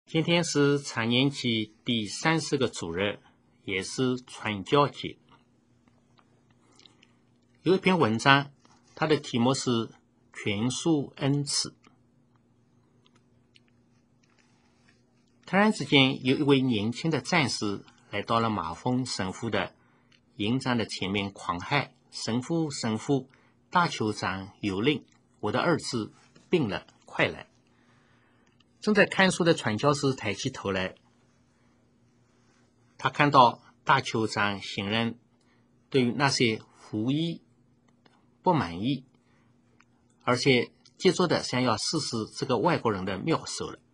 今天是常年期第30个主日，也是传教节。有一篇文章，它的题目是全数恩赐。突然之间，有一位年轻的战士来到了马峰神父的营帐的前面狂喊：神父，神父，大酋长有令，我的儿子病了，快来。正在看书的传教士抬起头来，他看到大酋长显然对于那些服役不满意，而且急着的想要试试这个外国人的妙手了。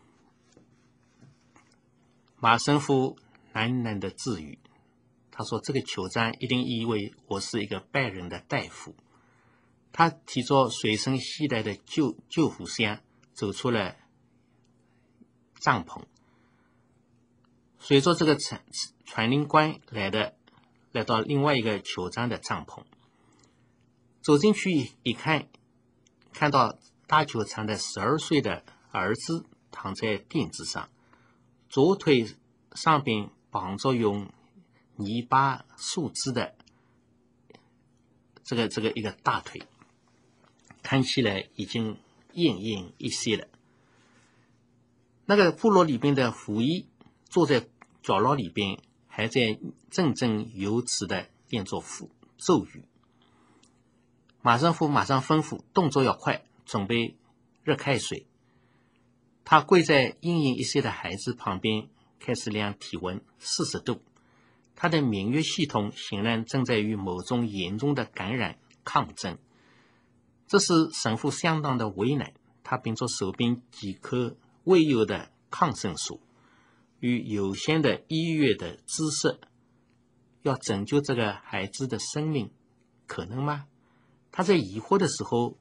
马神父喃喃的自语，他说这个酋长一定以为我是一个拜仁的大夫。他提着随身携带的救护箱走出了帐篷，随着这个传令官来到另外一个酋长的帐篷，走进去一看，看到大酋长的12岁的儿子躺在垫子上，左腿上边绑着用泥巴树枝的这个一个大腿，看起来已经奄奄一息了。那个部落里边的服役坐在角落里边，还在振振有词的念着咒语。马神父马上吩咐动作要快，准备热开水。他跪在奄奄一息的孩子旁边，开始量体温40度。他的免疫系统显然正在与某种严重的感染抗争，这使神父相当的为难。他凭着手边几颗未有的抗生素与有限的医院的知识，要拯救这个孩子的生命，可能吗？他在疑惑的时候，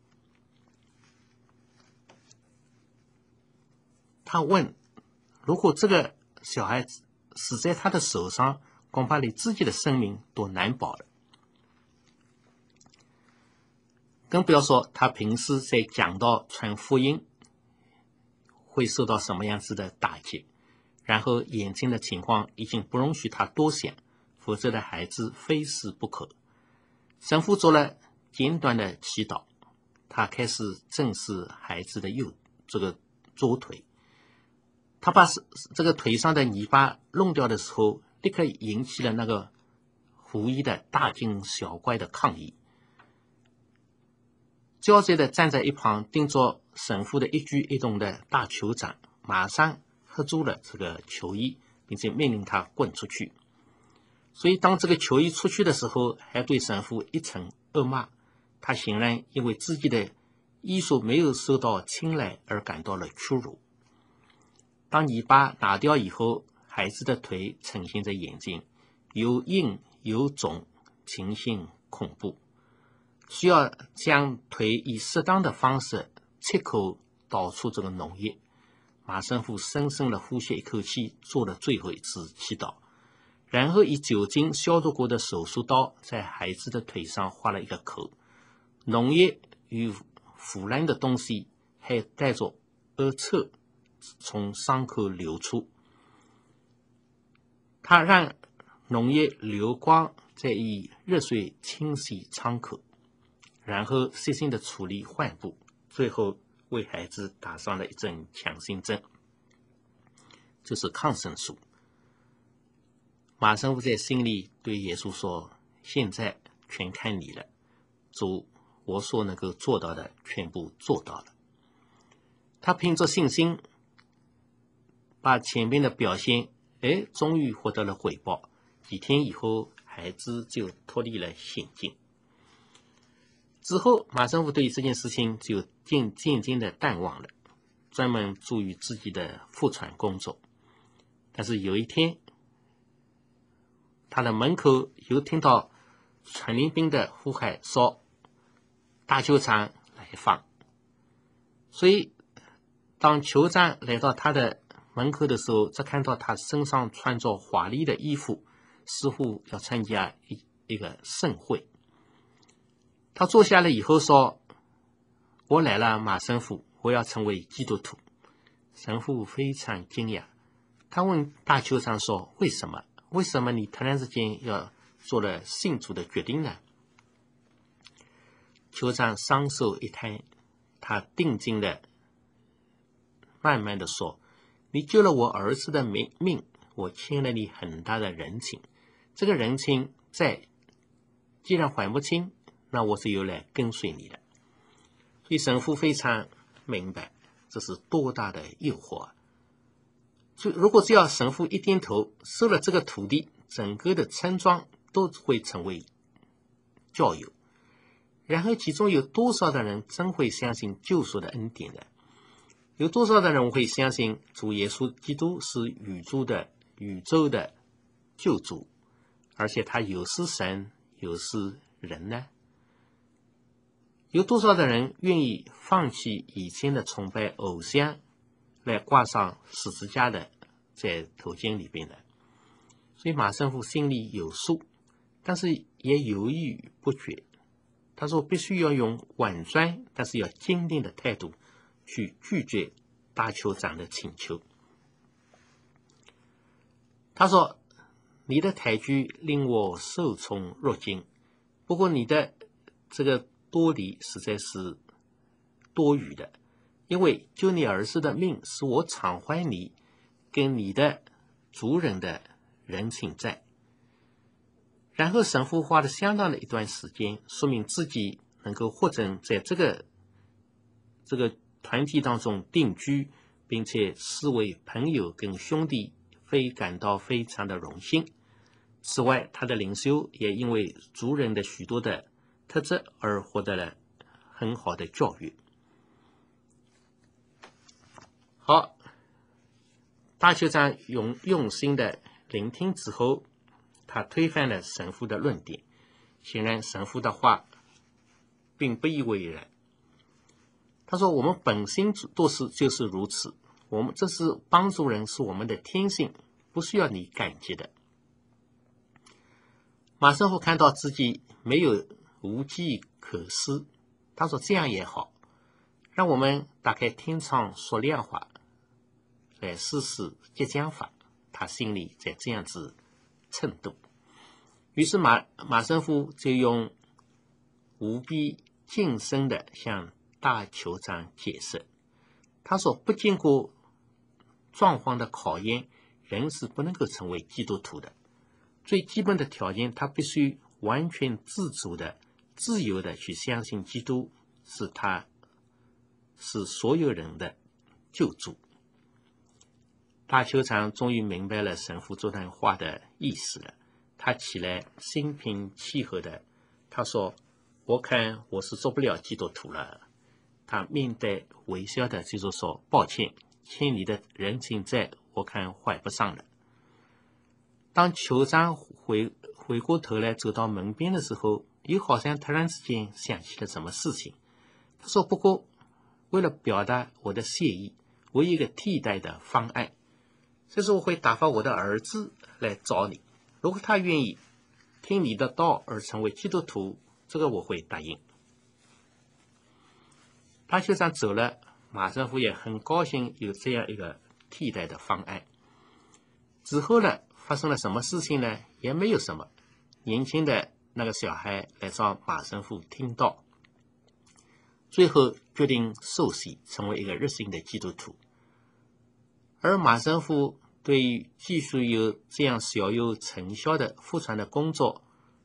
他问，如果这个小孩子死在他的手上，恐怕连自己的生命都难保了。更不要说他平时在讲道传福音会受到什么样子的打击，然后眼前的情况已经不容许他多想，否则的孩子非死不可。神父做了简短的祈祷，他开始正视孩子的左腿。他把这个腿上的泥巴弄掉的时候，立刻引起了那个服役的大惊小怪的抗议。焦急的站在一旁盯着神父的一举一动的大酋长马上喝住了这个球衣，并且命令他滚出去。所以当这个球衣出去的时候，还对神父一声恶骂。他显然因为自己的医术没有受到青睐而感到了屈辱。当泥巴拿掉以后，孩子的腿呈现在眼睛，有硬有肿，情形恐怖，需要将腿以适当的方式切口导出这个脓液。马神父深深地呼吸一口气，做了最后一次祈祷，然后以酒精消毒过的手术刀在孩子的腿上划了一个口，脓液与腐烂的东西还带着恶臭从伤口流出。他让脓液流光，再以热水清洗伤口，然后细心的处理患部，最后为孩子打上了一针强心针，就是抗生素。马神父在心里对耶稣说，现在全看你了，主，我所能够做到的全部做到了。他凭着信心把前面的表现终于获得了回报。几天以后，孩子就脱离了险境。之后马神父对这件事情就渐渐的淡忘了，专门注意自己的复传工作。但是有一天，他的门口又听到传令兵的呼喊，说大酋长来访。所以当酋长来到他的门口的时候，只看到他身上穿着华丽的衣服，似乎要参加一个盛会。他坐下来以后说，我来了，马神父，我要成为基督徒。 神父非常惊讶，他问大酋长说：“为什么？为什么你突然之间要做了信主的决定呢？”酋长双手一摊，他定睛的慢慢的说：“你救了我儿子的命，我欠了你很大的人情。这个人情既然还不清，那我是有来跟随你的。”所以神父非常明白这是多大的诱惑啊！所以如果只要神父一点头收了这个土地，整个的村庄都会成为教友。然后其中有多少的人真会相信救赎的恩典呢？有多少的人会相信主耶稣基督是宇宙的救主，而且他有是神有是人呢？有多少的人愿意放弃以前的崇拜偶像，来挂上十字架的在头巾里边的？所以马圣父心里有数，但是也犹豫不决。他说必须要用婉转但是要坚定的态度去拒绝大酋长的请求。他说：“你的抬举令我受宠若惊，不过你的这个多礼实在是多余的，因为救你儿子的命是我偿还你跟你的族人的人情债。”然后神父花了相当的一段时间，说明自己能够获准在这个团体当中定居，并且视为朋友跟兄弟，感到非常的荣幸。此外，他的领袖也因为族人的许多的特质而获得了很好的教育。好，大酋长用心的聆听之后，他推翻了神父的论点。显然神父的话并不以为然。他说：“我们本心就是如此，这是帮助人是我们的天性，不需要你感激的。”马圣父看到自己没有无计可施，他说：“这样也好，让我们打开天窗说亮话，来试试激将法。”他心里在这样子称度。于是马圣父就用无比谨慎的向大酋长解释。他说：“不经过状况的考验，人是不能够成为基督徒的。最基本的条件，他必须完全自主的、自由的去相信基督是所有人的救主。”大酋长终于明白了神父这段话的意思了。他起来心平气和的，他说：“我看我是做不了基督徒了。”他面带微笑的就是说：“抱歉，欠你的人情债我看还不上了。”当酋长回过头来走到门边的时候，又好像突然之间想起了什么事情。他说：“不过为了表达我的谢意，我有一个替代的方案，就是我会打发我的儿子来找你。如果他愿意听你的道而成为基督徒，这个我会答应。”大酋长走了，马圣父也很高兴有这样一个替代的方案。之后呢，发生了什么事情呢？也没有什么。年轻的那个小孩来找马圣父听道，最后决定受洗，成为一个热心的基督徒。而马圣父对于继续有这样小有成效的复传的工作，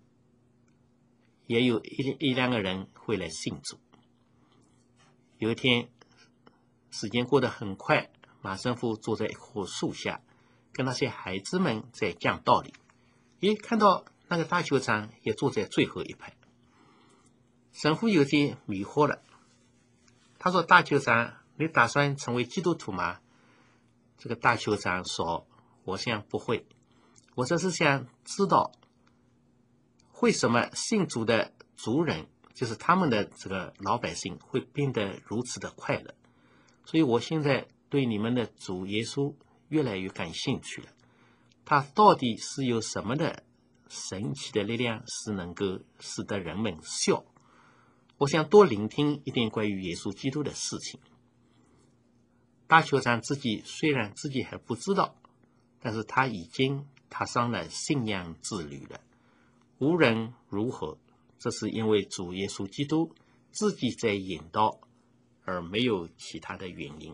也有一两个人会来信主。有一天，时间过得很快，马圣父坐在一棵树下，跟那些孩子们在讲道理。看到那个大酋长也坐在最后一排。神父有点迷惑了，他说：“大酋长，你打算成为基督徒吗？”这个大酋长说：“我想不会，我只是想知道为什么信主的族人，就是他们的这个老百姓会变得如此的快乐，所以我现在对你们的主耶稣越来越感兴趣了。他到底是有什么的神奇的力量，是能够使得人们笑？我想多聆听一点关于耶稣基督的事情。” 大酋长自己虽然自己还不知道，但是他已经踏上了信仰之旅了。无论如何，这是因为主耶稣基督自己在引导，而没有其他的原因。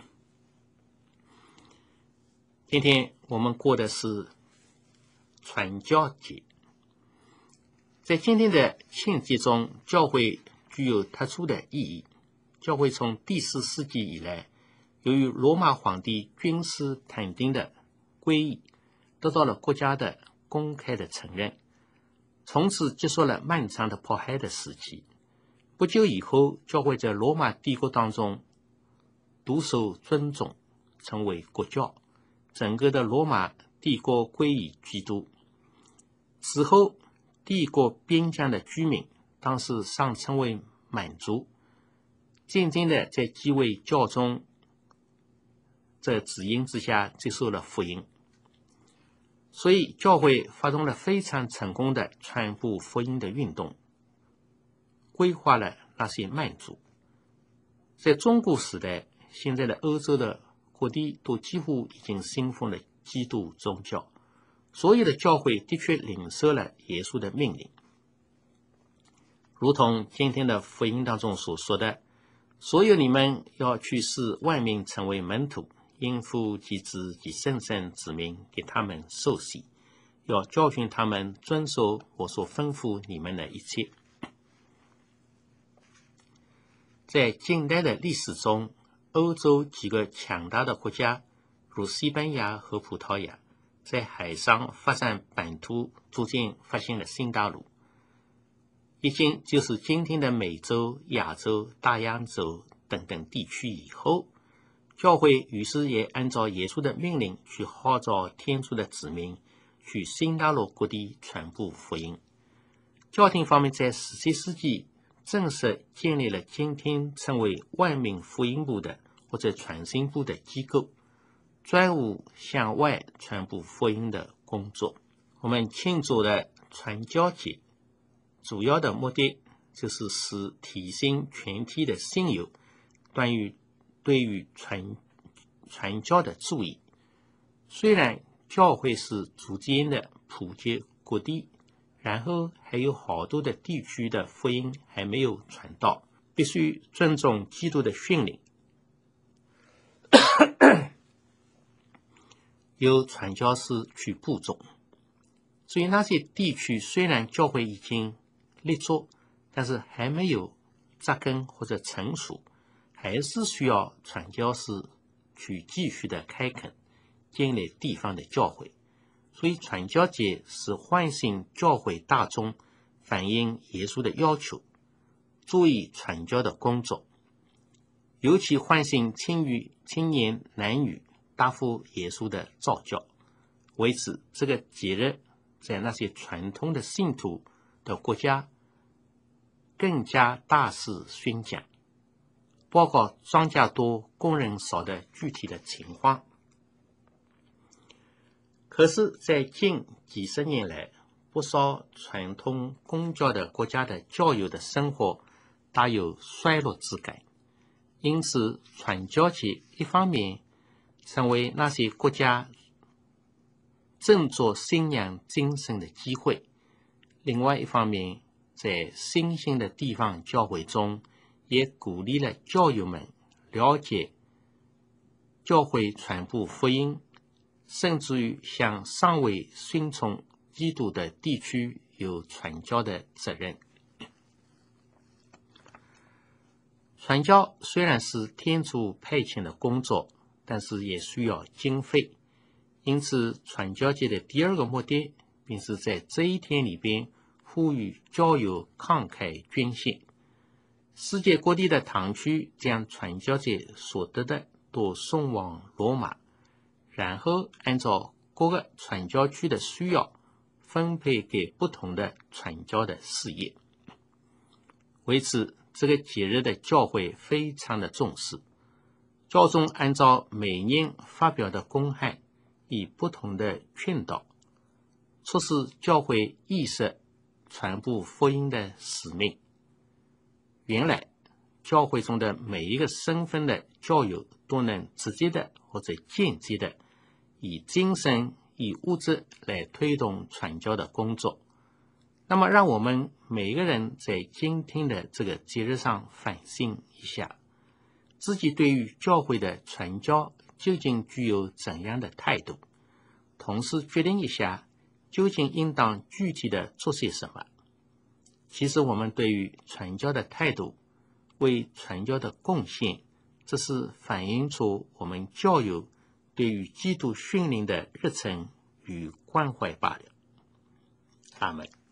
今天我们过的是传教节，在今天的庆节中，教会具有特殊的意义。教会从第4世纪以来，由于罗马皇帝君士坦丁的皈依，得到了国家的公开的承认，从此结束了漫长的迫害的时期。不久以后，教会在罗马帝国当中独受尊重，成为国教，整个的罗马帝国皈依基督。此后，帝国边疆的居民，当时上称为满族，渐渐的在几位教宗这指引之下接受了福音，所以教会发动了非常成功的传播福音的运动，规划了那些蛮族。在中古时代，现在的欧洲的各地都几乎已经信奉了基督宗教，所有的教会的确领受了耶稣的命令，如同今天的福音当中所说的，所有你们要去使万民成为门徒，因父及子及圣神之名给他们受洗，要教训他们遵守我所吩咐你们的一切。在近代的历史中，欧洲几个强大的国家，如西班牙和葡萄牙，在海上发展版图，逐渐发现了新大陆，已经就是今天的美洲、亚洲、大洋洲等等地区以后，教会于是也按照耶稣的命令去号召天主的子民去新大陆各地传播福音。教廷方面在17世纪正式建立了今天称为万民福音部的或者传信部的机构，专务向外传播福音的工作。我们庆祝的传教节主要的目的就是使提醒全体的信友对于传教的注意。虽然教会是逐渐的普及各地，然后还有好多的地区的福音还没有传到，必须尊重基督的训令，由传教士去播种。所以那些地区虽然教会已经立足，但是还没有扎根或者成熟，还是需要传教士去继续的开垦，建立地方的教会。所以传教节是唤醒教会大众，反映耶稣的要求，注意传教的工作，尤其唤醒青年男女答复耶稣的召教。为此，这个节日在那些传统的信徒的国家更加大肆宣讲，包括庄稼多工人少的具体的情况。可是在近几十年来，不少传统公教的国家的教友的生活大有衰落之感，因此传教节一方面成为那些国家振作信仰精神的机会，另外一方面在新兴的地方教会中也鼓励了教友们了解教会传播福音，甚至于向尚未顺从基督的地区有传教的责任。传教虽然是天主派遣的工作，但是也需要经费，因此传教节的第二个目的便是在这一天里边呼吁教友慷慨捐献。世界各地的堂区将传教节所得的都送往罗马，然后按照各个传教区的需要分配给不同的传教的事业。为此，这个节日的教会非常的重视，教宗按照每年发表的公函，以不同的劝导，促使教会意识传播福音的使命。原来教会中的每一个身份的教友都能直接的或者间接的以精神、以物质来推动传教的工作。那么让我们每一个人在今天的这个节日上反省一下，自己对于教会的传教究竟具有怎样的态度，同时决定一下究竟应当具体的做些什么。其实我们对于传教的态度，为传教的贡献，这是反映出我们教友对于基督训练的热忱与关怀罢了。阿们。